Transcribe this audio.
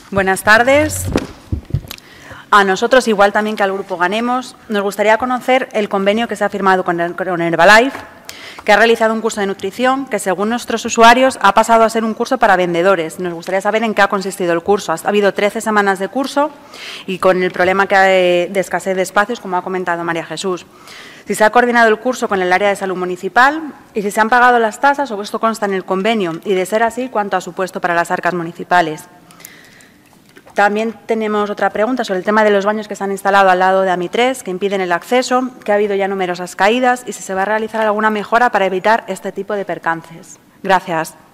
Buenas tardes. A nosotros, igual también que al Grupo Ganemos, nos gustaría conocer el convenio que se ha firmado con Herbalife, que ha realizado un curso de nutrición que, según nuestros usuarios, ha pasado a ser un curso para vendedores. Nos gustaría saber en qué ha consistido el curso. Ha habido 13 semanas de curso y con el problema que hay de escasez de espacios, como ha comentado María Jesús. Si se ha coordinado el curso con el área de salud municipal y si se han pagado las tasas o esto consta en el convenio y, de ser así, cuánto ha supuesto para las arcas municipales. También tenemos otra pregunta sobre el tema de los baños que se han instalado al lado de AMI3, que impiden el acceso, que ha habido ya numerosas caídas y si se va a realizar alguna mejora para evitar este tipo de percances. Gracias.